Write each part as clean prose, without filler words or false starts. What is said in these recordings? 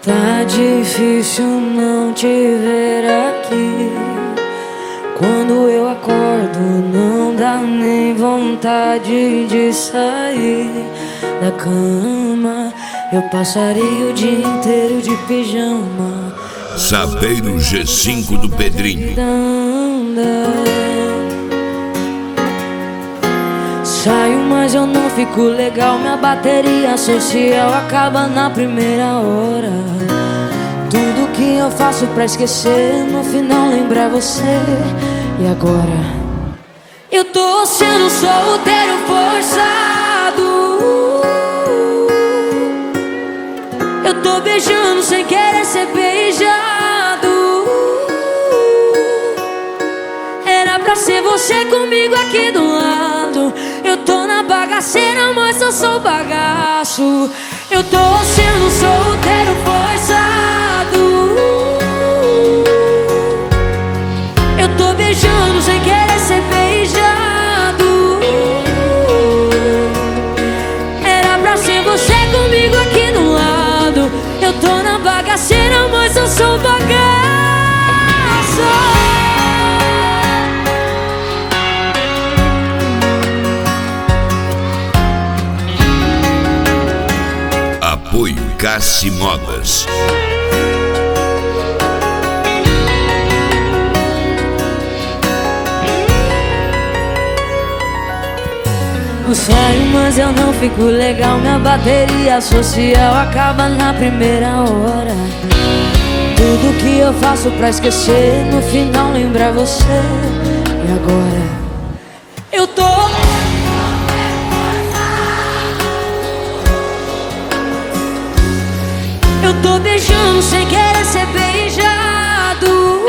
Tá difícil não te ver aqui. Quando eu acordo não dá nem vontade de sair da cama. Eu passaria o dia inteiro de pijama. Sapeiro G5 do Pedrinho. Saio, mas eu não fico legal. Minha bateria social acaba na primeira hora. Tudo que eu faço pra esquecer, no final lembrar você. E agora? Eu tô sendo solteiro forçado. Eu tô beijando sem querer ser beijado. Era pra ser você comigo aqui do lado. Eu tô na bagaceira, mas eu sou bagaço. Eu tô sendo solteiro forçado. Eu tô beijando sem querer ser beijado. Era pra ser você comigo aqui do lado. Eu tô na bagaceira, mas eu sou bagaço. Apoio Cassi Modas. Eu saio, mas eu não fico legal. Minha bateria social acaba na primeira hora. Tudo que eu faço pra esquecer, no final lembrar você. E agora? Eu tô beijando sem querer ser beijado.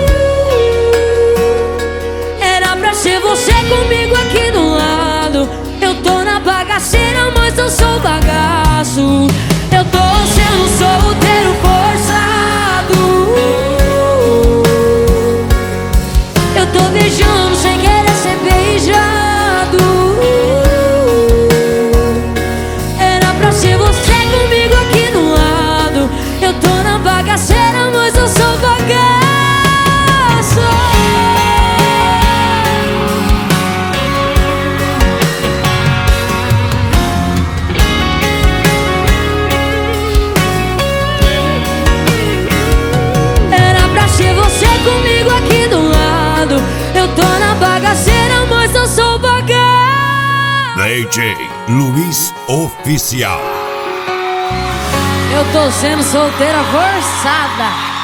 Era pra ser você comigo aqui do lado. Eu tô na bagaceira, mas eu sou bagaço. Eu tô sendo solteiro forçado. Eu tô beijando sem querer ser beijado. Era pra ser você comigo aqui do lado. Eu tô na bagaceira, mas eu sou bagaço. Era pra ser você comigo aqui do lado. Eu tô na bagaceira, mas eu sou bagaço. DJ Luiz Oficial. Eu tô sendo solteira forçada.